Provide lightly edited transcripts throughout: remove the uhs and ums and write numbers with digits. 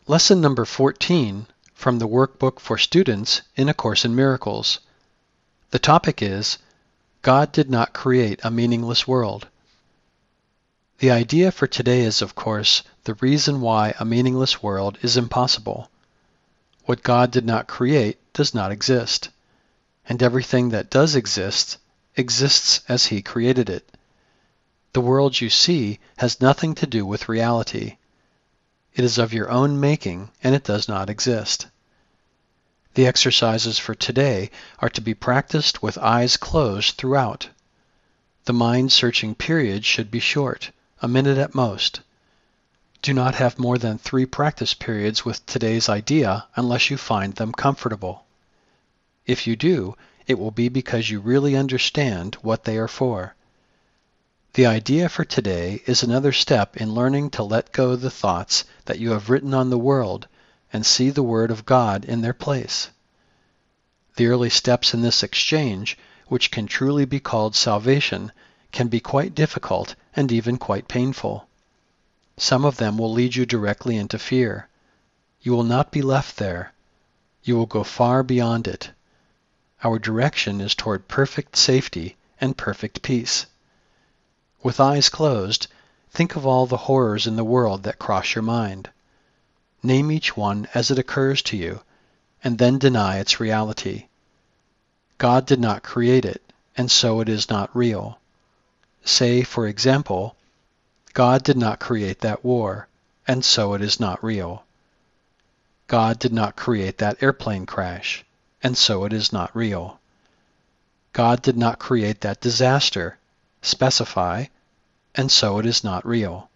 Lesson number 14 from the Workbook for Students in A Course in Miracles. The topic is, God did not create a meaningless world. The idea for today is, of course, the reason why a meaningless world is impossible. What God did not create does not exist, and everything that does exist exists as He created it. The world you see has nothing to do with reality. It is of your own making, and it does not exist. The exercises for today are to be practiced with eyes closed throughout. The mind-searching period should be short, a minute at most. Do not have more than 3 practice periods with today's idea unless you find them comfortable. If you do, it will be because you really understand what they are for. The idea for today is another step in learning to let go the thoughts that you have written on the world and see the Word of God in their place. The early steps in this exchange, which can truly be called salvation, can be quite difficult and even quite painful. Some of them will lead you directly into fear. You will not be left there. You will go far beyond it. Our direction is toward perfect safety and perfect peace. With eyes closed, think of all the horrors in the world that cross your mind. Name each one as it occurs to you, and then deny its reality. God did not create it, and so it is not real. Say, for example, God did not create that war, and so it is not real. God did not create that airplane crash, and so it is not real. God did not create that disaster. Specify, and so it is not real.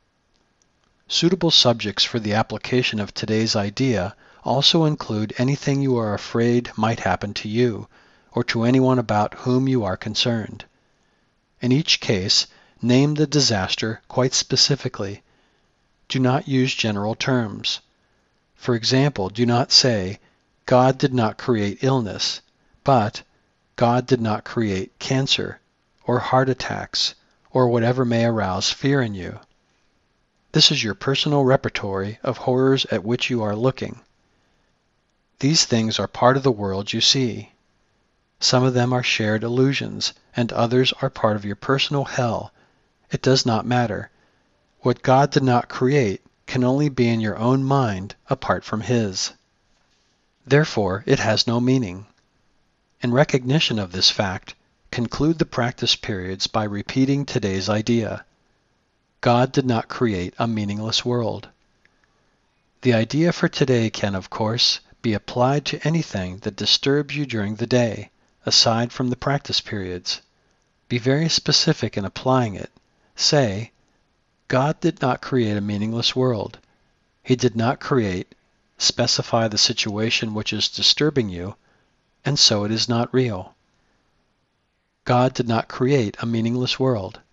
Suitable subjects for the application of today's idea also include anything you are afraid might happen to you or to anyone about whom you are concerned. In each case, name the disaster quite specifically. Do not use general terms. For example, do not say, God did not create illness, but God did not create cancer or heart attacks or whatever may arouse fear in you. This is your personal repertory of horrors at which you are looking. These things are part of the world you see. Some of them are shared illusions, and others are part of your personal hell. It does not matter. What God did not create can only be in your own mind apart from His. Therefore, it has no meaning. In recognition of this fact, conclude the practice periods by repeating today's idea. God did not create a meaningless world. The idea for today can, of course, be applied to anything that disturbs you during the day, aside from the practice periods. Be very specific in applying it. Say, God did not create a meaningless world. He did not create, specify the situation which is disturbing you, and so it is not real. God did not create a meaningless world.